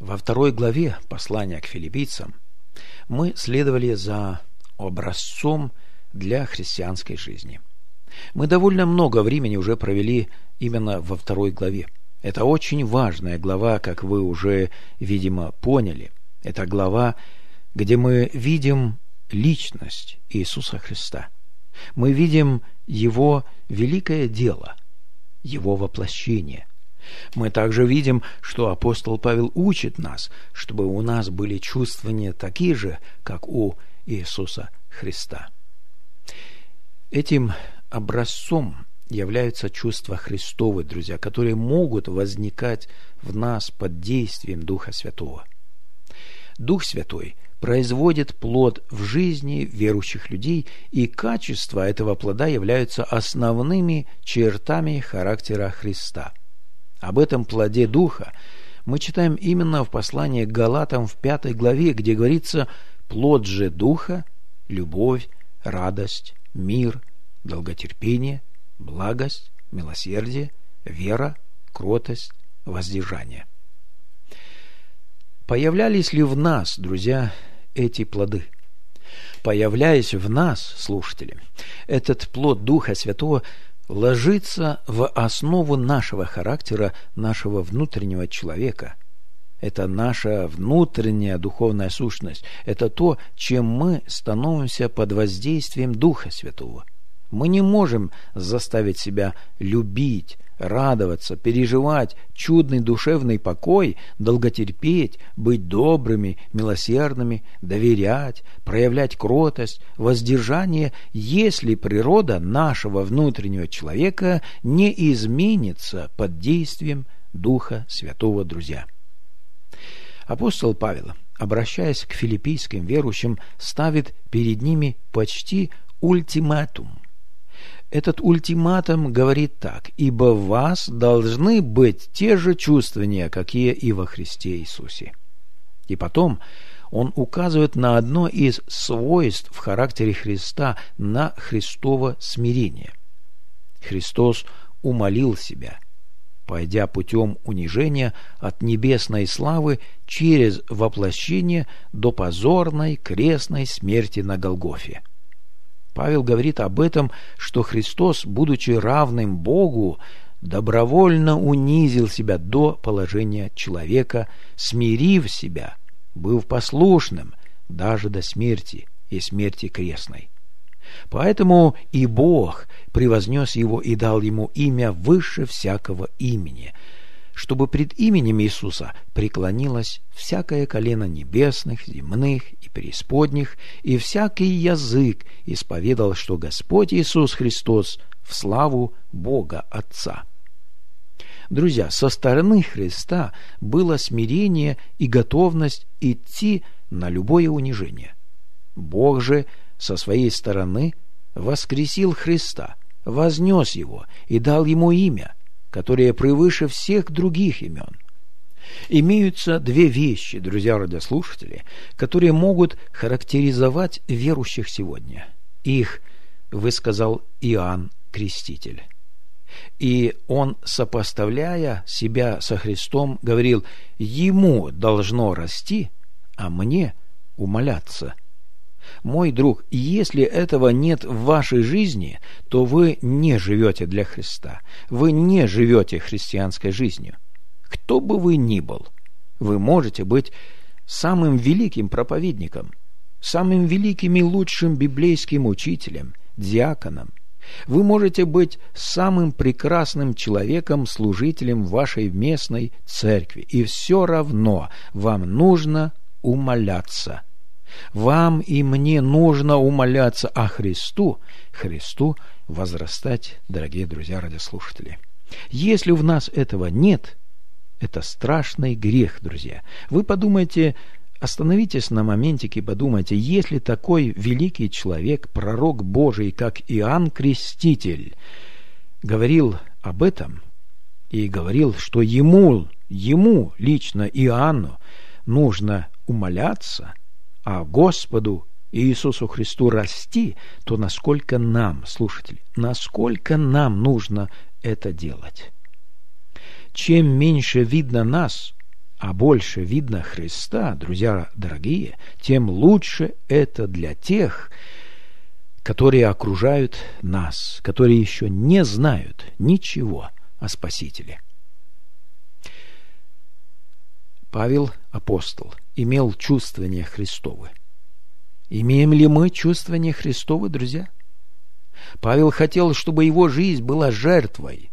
Во 2 главе послания к филиппийцам мы следовали за образцом для христианской жизни. Мы довольно много времени уже провели именно во 2 главе. Это очень важная глава, как вы уже, видимо, поняли. Это глава, где мы видим личность Иисуса Христа. Мы видим Его великое дело, Его воплощение. Мы также видим, что апостол Павел учит нас, чтобы у нас были чувствования такие же, как у Иисуса Христа. Этим образцом являются чувства Христовы, друзья, которые могут возникать в нас под действием Духа Святого. Дух Святой производит плод в жизни верующих людей, и качества этого плода являются основными чертами характера Христа. Об этом плоде Духа мы читаем именно в послании к Галатам в 5 главе, где говорится: «Плод же Духа – любовь, радость, мир, долготерпение, благость, милосердие, вера, кротость, воздержание». Появлялись ли в нас, друзья, эти плоды? Появляясь в нас, слушатели, этот плод Духа Святого ложится в основу нашего характера, нашего внутреннего человека. Это наша внутренняя духовная сущность. Это то, чем мы становимся под воздействием Духа Святого. Мы не можем заставить себя любить, радоваться, переживать чудный душевный покой, долготерпеть, быть добрыми, милосердными, доверять, проявлять кротость, воздержание, если природа нашего внутреннего человека не изменится под действием Духа Святого, друзья. Апостол Павел, обращаясь к филиппийским верующим, ставит перед ними почти ультиматум. Этот ультиматум говорит так: «Ибо в вас должны быть те же чувствования, какие и во Христе Иисусе». И потом он указывает на одно из свойств в характере Христа, на Христово смирение. Христос умалил себя, пойдя путем унижения от небесной славы через воплощение до позорной крестной смерти на Голгофе. Павел говорит об этом, что Христос, будучи равным Богу, добровольно унизил себя до положения человека, смирив себя, быв послушным даже до смерти и смерти крестной. Поэтому и Бог превознес его и дал ему имя выше всякого имени, чтобы пред именем Иисуса преклонилось всякое колено небесных, земных и преисподних, и всякий язык исповедал, что Господь Иисус Христос в славу Бога Отца. Друзья, со стороны Христа было смирение и готовность идти на любое унижение. Бог же со своей стороны воскресил Христа, вознес его и дал ему имя, которое превыше всех других имен. Имеются две вещи, друзья радиослушатели, которые могут характеризовать верующих сегодня. Их высказал Иоанн Креститель. И он, сопоставляя себя со Христом, говорил: «Ему должно расти, а мне умаляться». Мой друг, если этого нет в вашей жизни, то вы не живете для Христа. Вы не живете христианской жизнью. Кто бы вы ни был, вы можете быть самым великим проповедником, самым великим и лучшим библейским учителем, диаконом. Вы можете быть самым прекрасным человеком, служителем в вашей местной церкви, и все равно вам нужно умаляться. Вам и мне нужно умаляться, а Христу возрастать, дорогие друзья радиослушатели. Если в нас этого нет, это страшный грех, друзья. Вы подумайте, остановитесь на моментике и подумайте, если такой великий человек, пророк Божий, как Иоанн Креститель, говорил об этом и говорил, что ему лично Иоанну нужно умаляться, а Господу Иисусу Христу расти, то насколько нам, слушатели, насколько нам нужно это делать? Чем меньше видно нас, а больше видно Христа, друзья дорогие, тем лучше это для тех, которые окружают нас, которые еще не знают ничего о Спасителе. Павел, апостол, имел чувствование Христовы. Имеем ли мы чувствование Христовы, друзья? Павел хотел, чтобы его жизнь была жертвой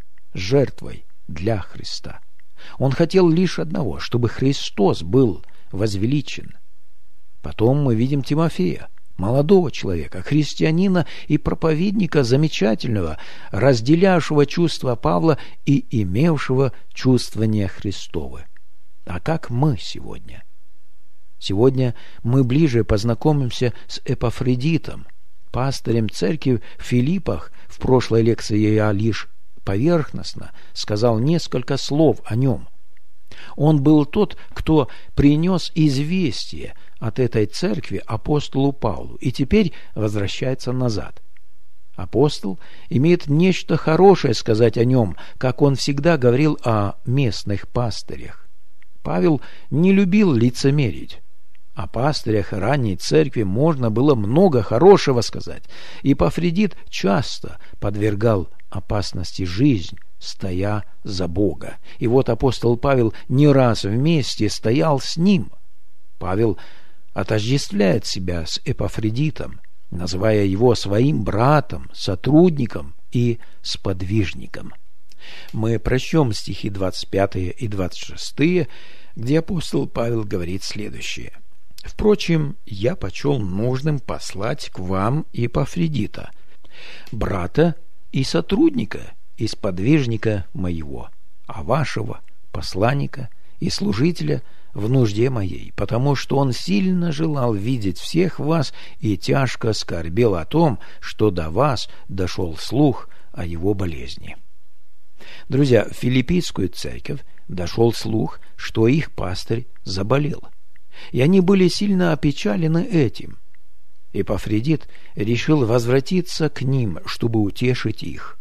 для Христа. Он хотел лишь одного, чтобы Христос был возвеличен. Потом мы видим Тимофея, молодого человека, христианина и проповедника замечательного, разделявшего чувства Павла и имевшего чувствование Христовы. А как мы сегодня? Сегодня мы ближе познакомимся с Эпафродитом, пастырем церкви в Филиппах. В прошлой лекции я лишь поверхностно сказал несколько слов о нем. Он был тот, кто принес известие от этой церкви апостолу Павлу и теперь возвращается назад. Апостол имеет нечто хорошее сказать о нем, как он всегда говорил о местных пастырях. Павел не любил лицемерить. О пастырях ранней церкви можно было много хорошего сказать. Эпафродит часто подвергал опасности жизнь, стоя за Бога. И вот апостол Павел не раз вместе стоял с ним. Павел отождествляет себя с Эпафродитом, называя его своим братом, сотрудником и сподвижником. Мы прочтем стихи 25 и 26, где апостол Павел говорит следующее. «Впрочем, я почел нужным послать к вам Эпафродита, брата и сотрудника и сподвижника моего, а вашего посланника и служителя в нужде моей, потому что он сильно желал видеть всех вас и тяжко скорбел о том, что до вас дошел слух о его болезни». Друзья, в Филиппийскую церковь дошел слух, что их пастырь заболел, и они были сильно опечалены этим. Эпафродит решил возвратиться к ним, чтобы утешить их.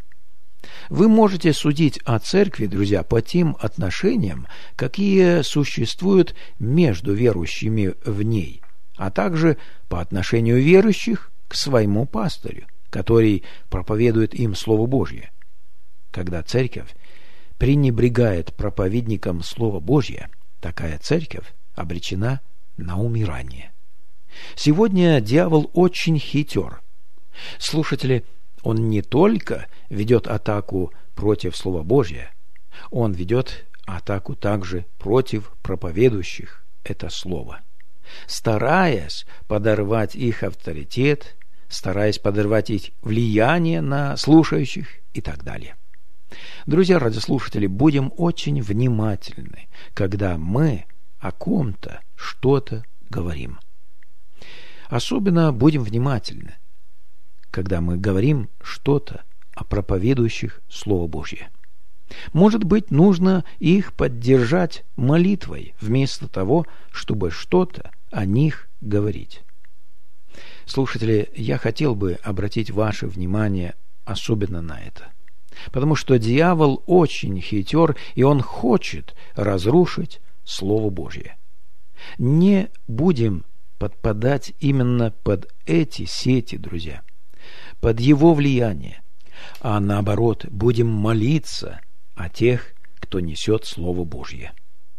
Вы можете судить о церкви, друзья, по тем отношениям, какие существуют между верующими в ней, а также по отношению верующих к своему пастырю, который проповедует им Слово Божье. Когда церковь пренебрегает проповедником Слова Божье, такая церковь обречена на умирание. Сегодня дьявол очень хитер. Слушатели, он не только ведет атаку против Слова Божьего, он ведет атаку также против проповедующих это Слово, стараясь подорвать их авторитет, стараясь подорвать их влияние на слушающих и так далее. Друзья радиослушатели, будем очень внимательны, когда мы о ком-то что-то говорим. Особенно будем внимательны, когда мы говорим что-то о проповедующих Слово Божье. Может быть, нужно их поддержать молитвой, вместо того, чтобы что-то о них говорить. Слушатели, я хотел бы обратить ваше внимание особенно на это, потому что дьявол очень хитер, и он хочет разрушить Слово Божье. Не будем подпадать именно под эти сети, друзья, под его влияние, а наоборот, будем молиться о тех, кто несет Слово Божье.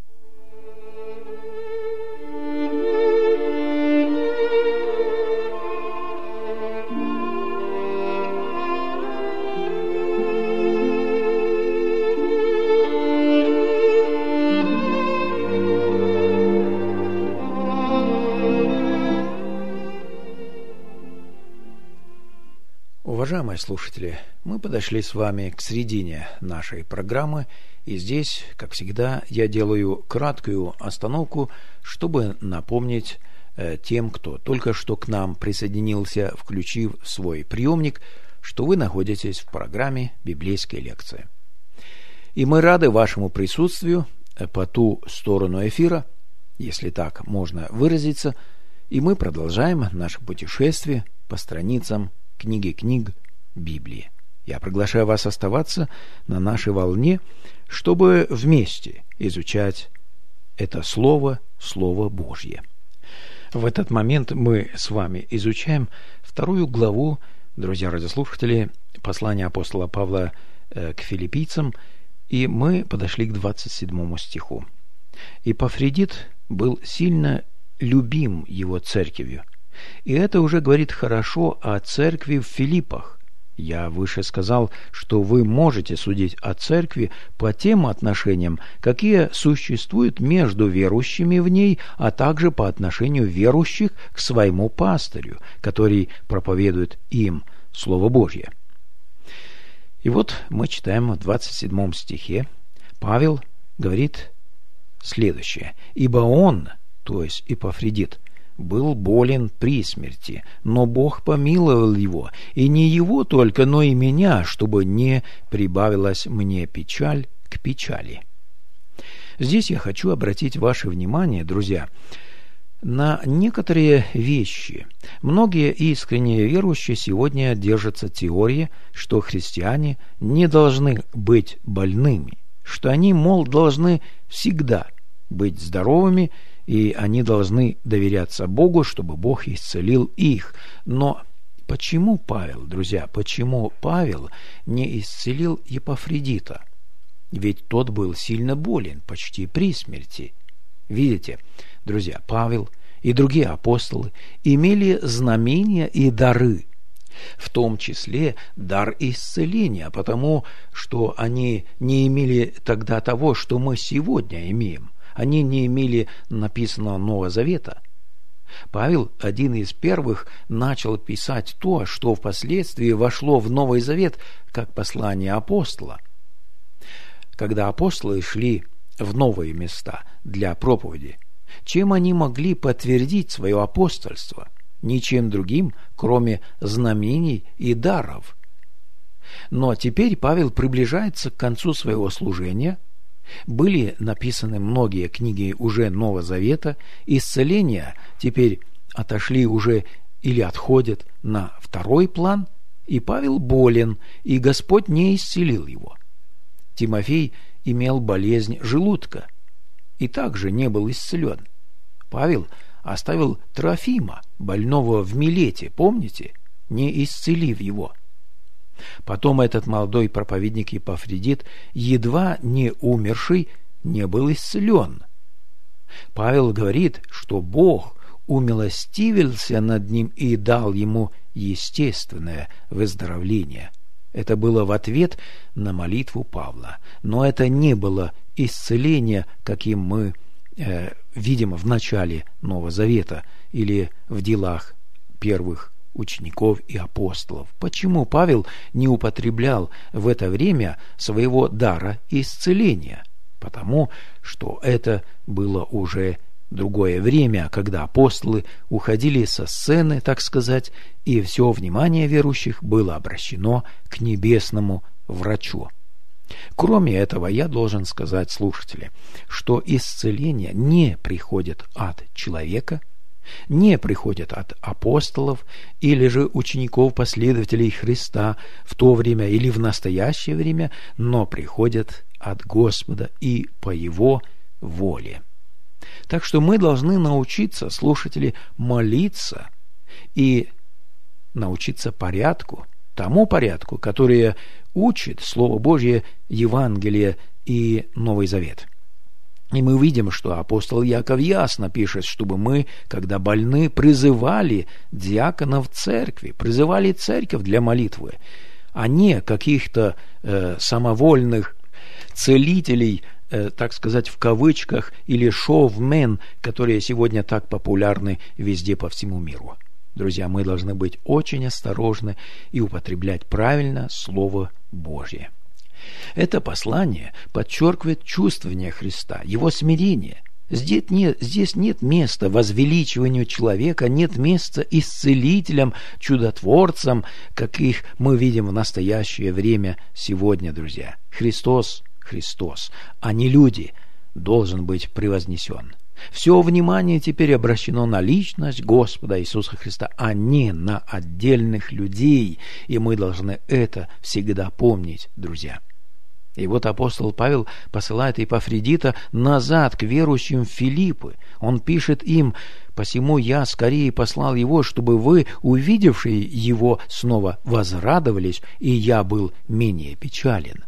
Уважаемые слушатели, мы подошли с вами к середине нашей программы, и здесь, как всегда, я делаю краткую остановку, чтобы напомнить тем, кто только что к нам присоединился, включив свой приемник, что вы находитесь в программе «Библейская лекция». И мы рады вашему присутствию по ту сторону эфира, если так можно выразиться, и мы продолжаем наше путешествие по страницам книги книг Библии. Я приглашаю вас оставаться на нашей волне, чтобы вместе изучать это Слово Божье. В этот момент мы с вами изучаем 2 главу, друзья радиослушатели, послания апостола Павла к филиппийцам, и мы подошли к 27 стиху. «Эпафродит был сильно любим его церковью». И это уже говорит хорошо о церкви в Филиппах. Я выше сказал, что вы можете судить о церкви по тем отношениям, какие существуют между верующими в ней, а также по отношению верующих к своему пастырю, который проповедует им Слово Божье. И вот мы читаем в 27 стихе, Павел говорит следующее. «Ибо он, то есть Эпафродит, был болен при смерти, но Бог помиловал его, и не его только, но и меня, чтобы не прибавилась мне печаль к печали». Здесь я хочу обратить ваше внимание, друзья, на некоторые вещи. Многие искренние верующие сегодня держатся теории, что христиане не должны быть больными, что они, мол, должны всегда быть здоровыми, и они должны доверяться Богу, чтобы Бог исцелил их. Но почему Павел, друзья, почему Павел не исцелил Эпафродита? Ведь тот был сильно болен, почти при смерти. Видите, друзья, Павел и другие апостолы имели знамения и дары, в том числе дар исцеления, потому что они не имели тогда того, что мы сегодня имеем. Они не имели написанного Нового Завета. Павел, один из первых, начал писать то, что впоследствии вошло в Новый Завет, как послание апостола. Когда апостолы шли в новые места для проповеди, чем они могли подтвердить свое апостольство? Ничем другим, кроме знамений и даров. Но теперь Павел приближается к концу своего служения. Были написаны многие книги уже Нового Завета, исцеления теперь отошли уже или отходят на второй план, и Павел болен, и Господь не исцелил его. Тимофей имел болезнь желудка и также не был исцелен. Павел оставил Трофима, больного в Милете, помните, не исцелив его. Потом этот молодой проповедник Эпафродит, едва не умерший, не был исцелен. Павел говорит, что Бог умилостивился над ним и дал ему естественное выздоровление. Это было в ответ на молитву Павла. Но это не было исцеление, каким мы видим в начале Нового Завета или в делах первых учеников и апостолов. Почему Павел не употреблял в это время своего дара исцеления? Потому что это было уже другое время, когда апостолы уходили со сцены, так сказать, и все внимание верующих было обращено к небесному врачу. Кроме этого, я должен сказать, слушатели, что исцеление не приходит от человека, не приходит от апостолов или же учеников, последователей Христа в то время или в настоящее время, но приходит от Господа и по Его воле. Так что мы должны научиться, слушатели, молиться и научиться порядку, тому порядку, который учит Слово Божье, Евангелие и Новый Завет. И мы видим, что апостол Яков ясно пишет, чтобы мы, когда больны, призывали диаконов церкви, призывали церковь для молитвы, а не каких-то самовольных целителей, так сказать, в кавычках, или шоумен, которые сегодня так популярны везде по всему миру. Друзья, мы должны быть очень осторожны и употреблять правильно Слово Божье. Это послание подчеркивает чувствование Христа, Его смирение. Здесь нет места возвеличиванию человека, нет места исцелителям, чудотворцам, каких мы видим в настоящее время сегодня, друзья. Христос, а не люди, должен быть превознесен. Все внимание теперь обращено на личность Господа Иисуса Христа, а не на отдельных людей, и мы должны это всегда помнить, друзья. И вот апостол Павел посылает Епафродита назад к верующим в Филиппы. Он пишет им: «Посему я скорее послал его, чтобы вы, увидевшие его, снова возрадовались, и я был менее печален».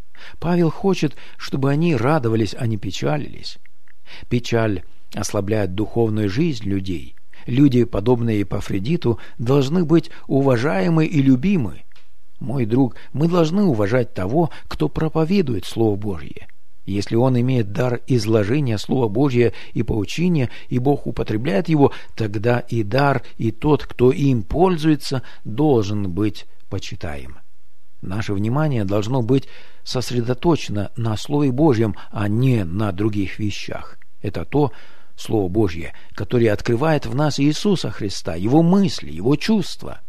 Павел хочет, чтобы они радовались, а не печалились. Печаль ослабляет духовную жизнь людей. Люди, подобные Епафродиту, должны быть уважаемы и любимы. Мой друг, мы должны уважать того, кто проповедует Слово Божье. Если он имеет дар изложения Слова Божьего и поучения, и Бог употребляет его, тогда и дар, и тот, кто им пользуется, должен быть почитаем. Наше внимание должно быть сосредоточено на Слове Божьем, а не на других вещах. Это то Слово Божье, которое открывает в нас Иисуса Христа, Его мысли, Его чувства.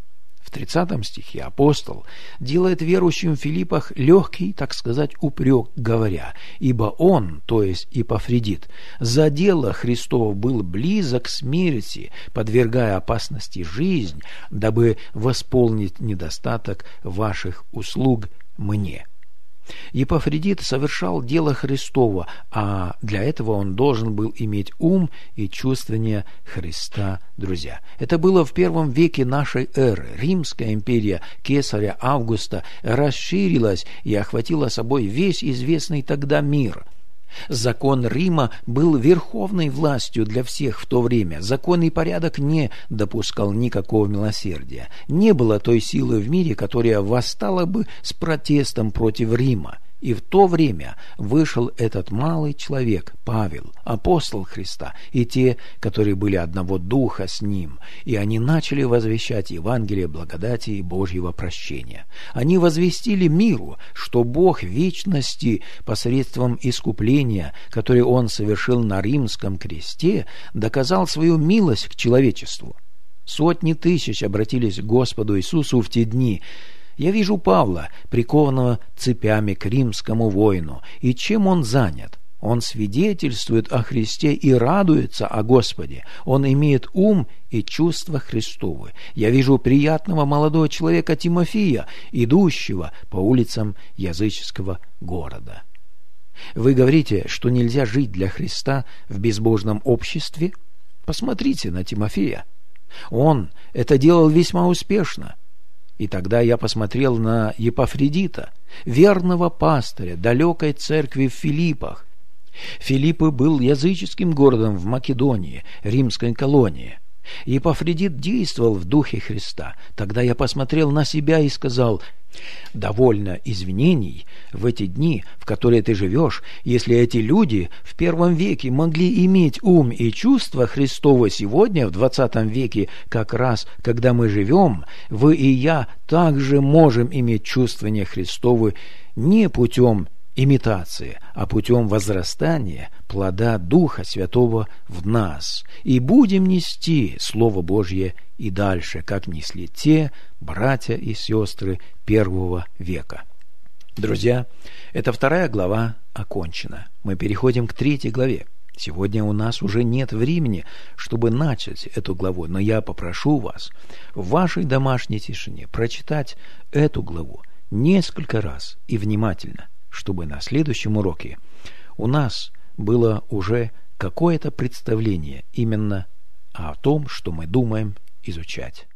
В 30 стихе апостол делает верующим в Филиппах легкий, так сказать, упрек, говоря: «Ибо он, то есть Епафродит, за дело Христово был близок к смерти, подвергая опасности жизнь, дабы восполнить недостаток ваших услуг мне». Епафродит совершал дело Христово, а для этого он должен был иметь ум и чувствование Христа, друзья. Это было в 1 веке нашей эры. Римская империя кесаря Августа расширилась и охватила собой весь известный тогда мир. Закон Рима был верховной властью для всех в то время. Закон и порядок не допускал никакого милосердия. Не было той силы в мире, которая восстала бы с протестом против Рима. И в то время вышел этот малый человек, Павел, апостол Христа, и те, которые были одного духа с ним, и они начали возвещать Евангелие благодати и Божьего прощения. Они возвестили миру, что Бог вечности посредством искупления, которое Он совершил на римском кресте, доказал свою милость к человечеству. Сотни тысяч обратились к Господу Иисусу в те дни. Я вижу Павла, прикованного цепями к римскому воину, и чем он занят? Он свидетельствует о Христе и радуется о Господе. Он имеет ум и чувства Христовы. Я вижу приятного молодого человека Тимофея, идущего по улицам языческого города. Вы говорите, что нельзя жить для Христа в безбожном обществе? Посмотрите на Тимофея. Он это делал весьма успешно. И тогда я посмотрел на Епафродита, верного пастыря далекой церкви в Филиппах. Филиппы был языческим городом в Македонии, римской колонии. Епафродит действовал в духе Христа. Тогда я посмотрел на себя и сказал: довольно извинений в эти дни, в которые ты живешь, если эти люди в 1 веке могли иметь ум и чувства Христова сегодня, в 20 веке, как раз, когда мы живем, вы и я также можем иметь чувствование Христовы не путем имитации, а путем возрастания плода Духа Святого в нас, и будем нести Слово Божье и дальше, как несли те братья и сестры 1 века. Друзья, эта 2 глава окончена. Мы переходим к 3 главе. Сегодня у нас уже нет времени, чтобы начать эту главу, но я попрошу вас в вашей домашней тишине прочитать эту главу несколько раз и внимательно, чтобы на следующем уроке у нас было уже какое-то представление именно о том, что мы думаем изучать.